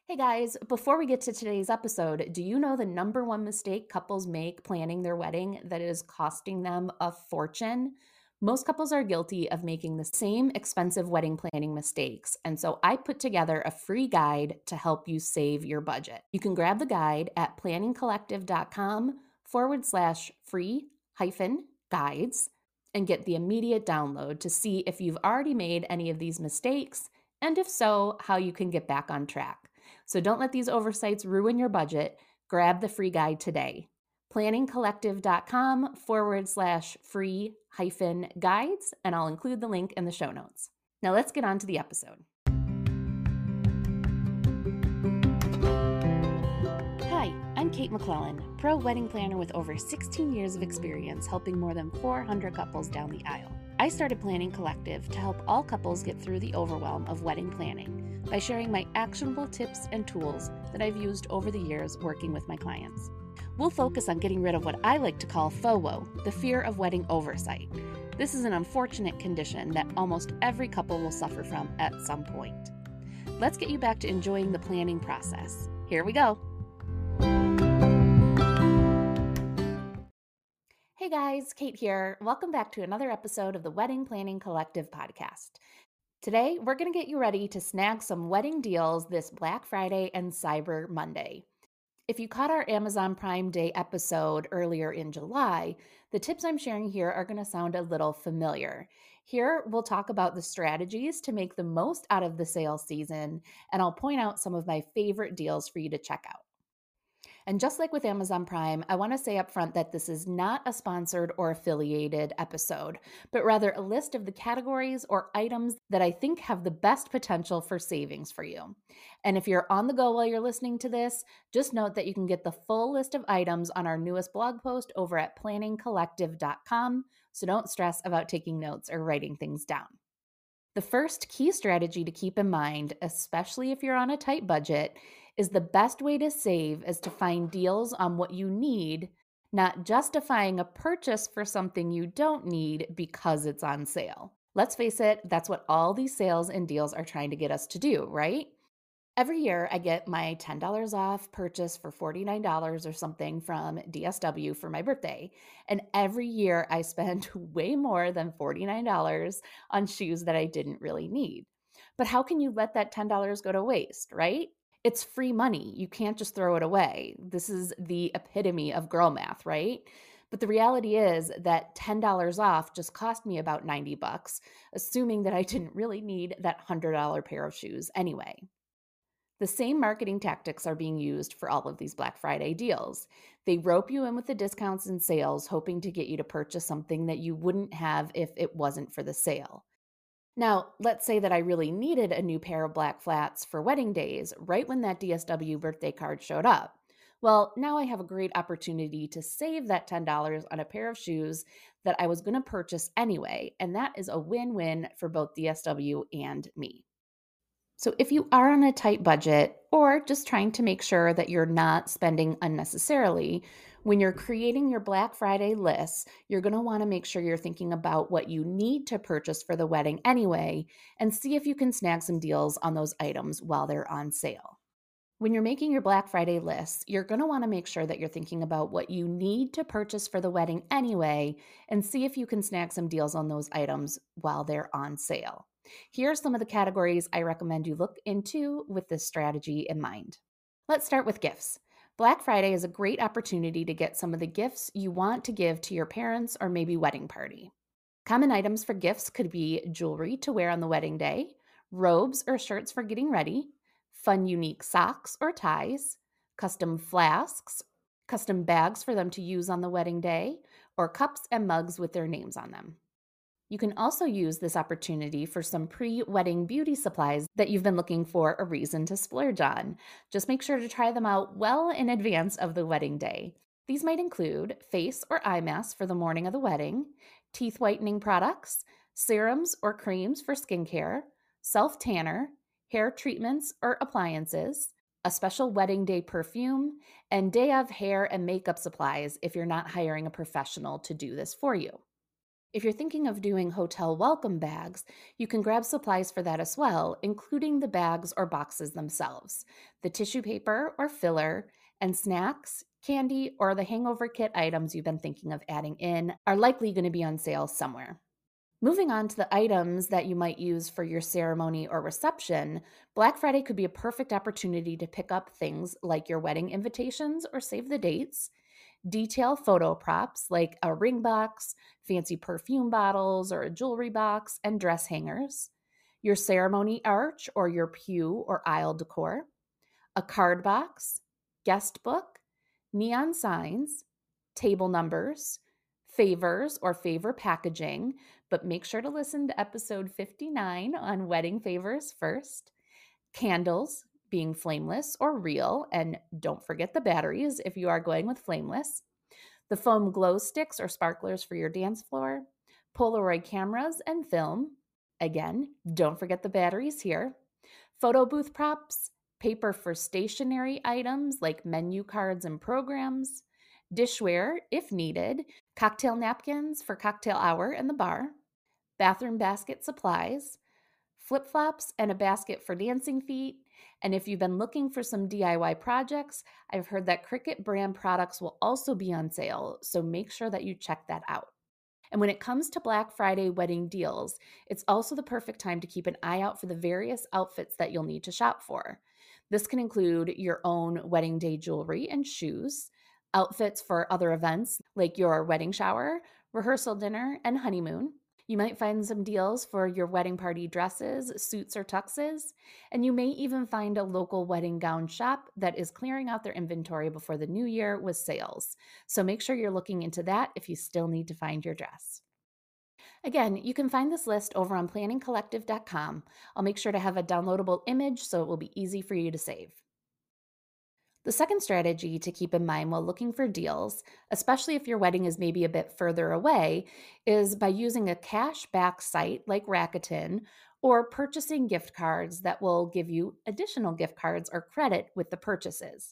Hey guys, before we get to today's episode, do you know the number one mistake couples make planning their wedding that is costing them a fortune? Most couples are guilty of making the same expensive wedding planning mistakes. And so I put together a free guide to help you save your budget. You can grab the guide at planningcollective.com/free hyphen guides and get the immediate download to see if you've already made any of these mistakes, and if so, how you can get back on track. So don't let these oversights ruin your budget. Grab the free guide today. Planningcollective.com/free hyphen guides, and I'll include the link in the show notes. Now let's get on to the episode. Hi, I'm Kate McClellan, pro wedding planner with over 16 years of experience helping more than 400 couples down the aisle. I started Planning Collective to help all couples get through the overwhelm of wedding planning by sharing my actionable tips and tools that I've used over the years working with my clients. We'll focus on getting rid of what I like to call FOWO, the fear of wedding oversight. This is an unfortunate condition that almost every couple will suffer from at some point. Let's get you back to enjoying the planning process. Here we go. Hey guys, Kate here. Welcome back to another episode of the Wedding Planning Collective podcast. Today, we're going to get you ready to snag some wedding deals this Black Friday and Cyber Monday. If you caught our Amazon Prime Day episode earlier in July, the tips I'm sharing here are going to sound a little familiar. Here, we'll talk about the strategies to make the most out of the sale season, and I'll point out some of my favorite deals for you to check out. And just like with Amazon Prime, I want to say up front that this is not a sponsored or affiliated episode, but rather a list of the categories or items that I think have the best potential for savings for you. And if you're on the go while you're listening to this, just note that you can get the full list of items on our newest blog post over at planningcollective.com, so don't stress about taking notes or writing things down. The first key strategy to keep in mind, especially if you're on a tight budget, is the best way to save is to find deals on what you need, not justifying a purchase for something you don't need because it's on sale. Let's face it, that's what all these sales and deals are trying to get us to do, right? Every year, I get my $10 off purchase for $49 or something from DSW for my birthday. And every year, I spend way more than $49 on shoes that I didn't really need. But how can you let that $10 go to waste, right? It's free money. You can't just throw it away. This is the epitome of girl math, right? But the reality is that $10 off just cost me about 90 bucks, assuming that I didn't really need that $100 pair of shoes anyway. The same marketing tactics are being used for all of these Black Friday deals. They rope you in with the discounts and sales, hoping to get you to purchase something that you wouldn't have if it wasn't for the sale. Now, let's say that I really needed a new pair of black flats for wedding days right when that DSW birthday card showed up. Well, now I have a great opportunity to save that $10 on a pair of shoes that I was going to purchase anyway, and that is a win-win for both DSW and me. So, if you are on a tight budget or just trying to make sure that you're not spending unnecessarily, when you're creating your Black Friday list, you're going to want to make sure you're thinking about what you need to purchase for the wedding anyway, and see if you can snag some deals on those items while they're on sale. When you're making your Black Friday list, you're going to want to make sure that you're thinking about what you need to purchase for the wedding anyway, and see if you can snag some deals on those items while they're on sale. Here are some of the categories I recommend you look into with this strategy in mind. Let's start with gifts. Black Friday is a great opportunity to get some of the gifts you want to give to your parents or maybe wedding party. Common items for gifts could be jewelry to wear on the wedding day, robes or shirts for getting ready, fun, unique socks or ties, custom flasks, custom bags for them to use on the wedding day, or cups and mugs with their names on them. You can also use this opportunity for some pre-wedding beauty supplies that you've been looking for a reason to splurge on. Just make sure to try them out well in advance of the wedding day. These might include face or eye masks for the morning of the wedding, teeth whitening products, serums or creams for skincare, self-tanner, hair treatments or appliances, a special wedding day perfume, and day of hair and makeup supplies if you're not hiring a professional to do this for you. If you're thinking of doing hotel welcome bags, you can grab supplies for that as well, including the bags or boxes themselves, the tissue paper or filler, and snacks, candy, or the hangover kit items you've been thinking of adding in are likely going to be on sale somewhere. Moving on to the items that you might use for your ceremony or reception, Black Friday could be a perfect opportunity to pick up things like your wedding invitations or save the dates, detail photo props like a ring box, fancy perfume bottles, or a jewelry box, and dress hangers, your ceremony arch or your pew or aisle decor, a card box, guest book, neon signs, table numbers, favors or favor packaging, but make sure to listen to episode 59 on wedding favors first, candles, being flameless or real, and don't forget the batteries if you are going with flameless, the foam glow sticks or sparklers for your dance floor, Polaroid cameras and film. Again, don't forget the batteries here. Photo booth props, paper for stationery items like menu cards and programs, dishware if needed, cocktail napkins for cocktail hour and the bar, bathroom basket supplies, flip flops and a basket for dancing feet. And if you've been looking for some DIY projects, I've heard that Cricut brand products will also be on sale, so make sure that you check that out. And when it comes to Black Friday wedding deals, it's also the perfect time to keep an eye out for the various outfits that you'll need to shop for. This can include your own wedding day jewelry and shoes, outfits for other events like your wedding shower, rehearsal dinner, and honeymoon. You might find some deals for your wedding party dresses, suits, or tuxes, and you may even find a local wedding gown shop that is clearing out their inventory before the new year with sales. So make sure you're looking into that if you still need to find your dress. Again, you can find this list over on planningcollective.com. I'll make sure to have a downloadable image so it will be easy for you to save. The second strategy to keep in mind while looking for deals, especially if your wedding is maybe a bit further away, is by using a cash back site like Rakuten or purchasing gift cards that will give you additional gift cards or credit with the purchases.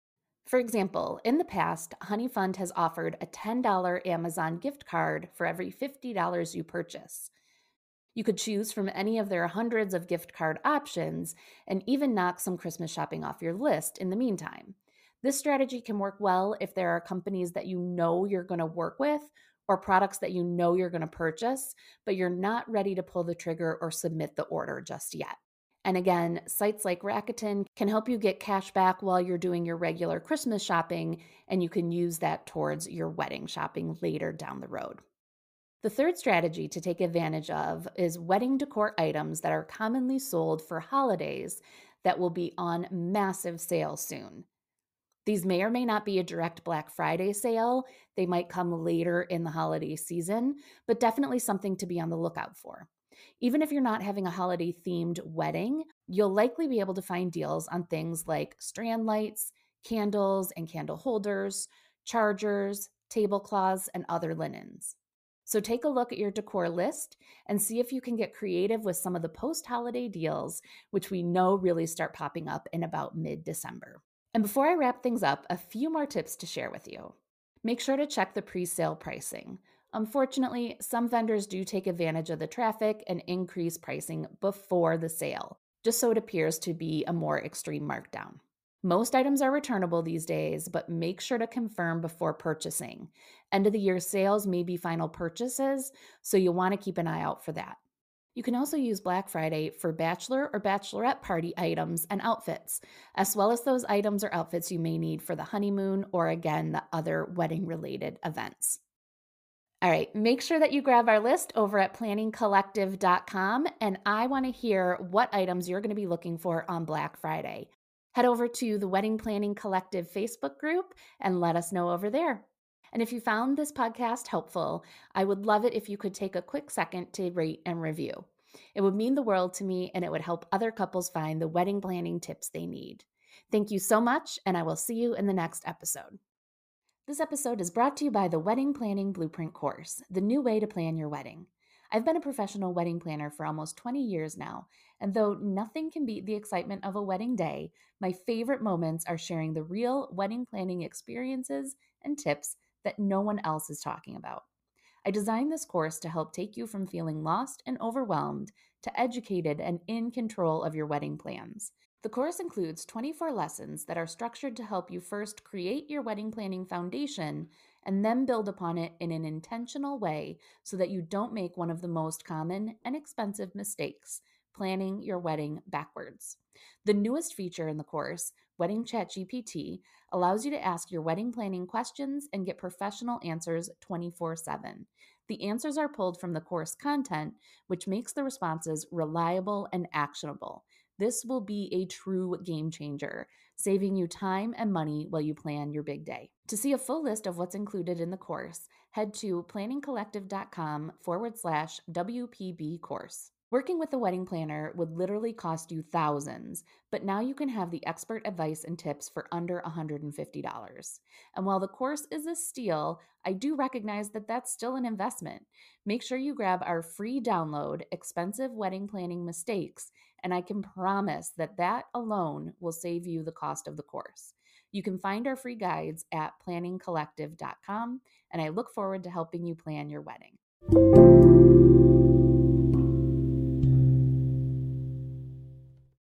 For example, in the past, Honey Fund has offered a $10 Amazon gift card for every $50 you purchase. You could choose from any of their hundreds of gift card options and even knock some Christmas shopping off your list in the meantime. This strategy can work well if there are companies that you know you're going to work with or products that you know you're going to purchase, but you're not ready to pull the trigger or submit the order just yet. And again, sites like Rakuten can help you get cash back while you're doing your regular Christmas shopping, and you can use that towards your wedding shopping later down the road. The third strategy to take advantage of is wedding decor items that are commonly sold for holidays that will be on massive sale soon. These may or may not be a direct Black Friday sale. They might come later in the holiday season, but definitely something to be on the lookout for. Even if you're not having a holiday themed wedding, you'll likely be able to find deals on things like strand lights, candles and candle holders, chargers, tablecloths, and other linens. So take a look at your decor list and see if you can get creative with some of the post holiday deals, which we know really start popping up in about mid December. And before I wrap things up, a few more tips to share with you. Make sure to check the pre sale pricing. Unfortunately, some vendors do take advantage of the traffic and increase pricing before the sale, just so it appears to be a more extreme markdown. Most items are returnable these days, but make sure to confirm before purchasing. End of the year sales may be final purchases, so you'll want to keep an eye out for that. You can also use Black Friday for bachelor or bachelorette party items and outfits, as well as those items or outfits you may need for the honeymoon or, again, the other wedding related events. All right, make sure that you grab our list over at planningcollective.com, and I want to hear what items you're going to be looking for on Black Friday. Head over to the Wedding Planning Collective Facebook group and let us know over there. And if you found this podcast helpful, I would love it if you could take a quick second to rate and review. It would mean the world to me, and it would help other couples find the wedding planning tips they need. Thank you so much, and I will see you in the next episode. This episode is brought to you by the Wedding Planning Blueprint course, the new way to plan your wedding. I've been a professional wedding planner for almost 20 years now, and though nothing can beat the excitement of a wedding day, my favorite moments are sharing the real wedding planning experiences and tips that no one else is talking about. I designed this course to help take you from feeling lost and overwhelmed to educated and in control of your wedding plans. The course includes 24 lessons that are structured to help you first create your wedding planning foundation and then build upon it in an intentional way so that you don't make one of the most common and expensive mistakes: planning your wedding backwards. The newest feature in the course, Wedding Chat GPT, allows you to ask your wedding planning questions and get professional answers 24/7. The answers are pulled from the course content, which makes the responses reliable and actionable. This will be a true game changer, saving you time and money while you plan your big day. To see a full list of what's included in the course, head to planningcollective.com/WPB course. Working with a wedding planner would literally cost you thousands, but now you can have the expert advice and tips for under $150. And while the course is a steal, I do recognize that that's still an investment. Make sure you grab our free download, Expensive Wedding Planning Mistakes, and I can promise that that alone will save you the cost of the course. You can find our free guides at planningcollective.com, and I look forward to helping you plan your wedding.